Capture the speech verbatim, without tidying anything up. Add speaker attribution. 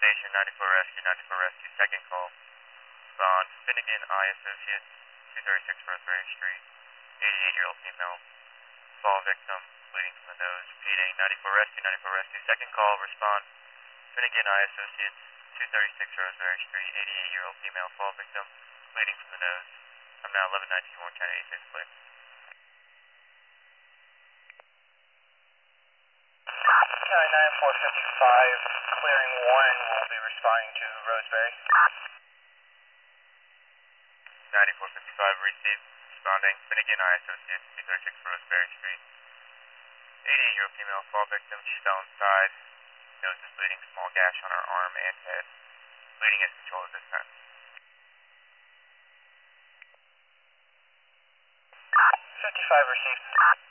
Speaker 1: Station, ninety-four Rescue, ninety-four Rescue, second call. Respond, Finnegan Eye Associates, two thirty-six Roseberry Street, eighty-eight-year-old female. Fall victim, bleeding from the nose. Repeating, ninety-four Rescue, ninety-four Rescue, second call. Respond, Finnegan Eye Associates, two thirty-six Roseberry Street, eighty-eight-year-old female. Fall victim, bleeding from the nose. I'm now eleven nineteen, one ten eighty-six, clear.
Speaker 2: County nine four five, clearing one, will be responding to Roseberry.
Speaker 1: ninety-four fifty-five, received, responding, Finnegan Eye Associates, two thirty-six Roseberry Street. eighty-eight-year-old female, fall victim, she fell inside, nose is bleeding, small gash on her arm and head. Bleeding is controlled at this time.
Speaker 2: fifty-five received.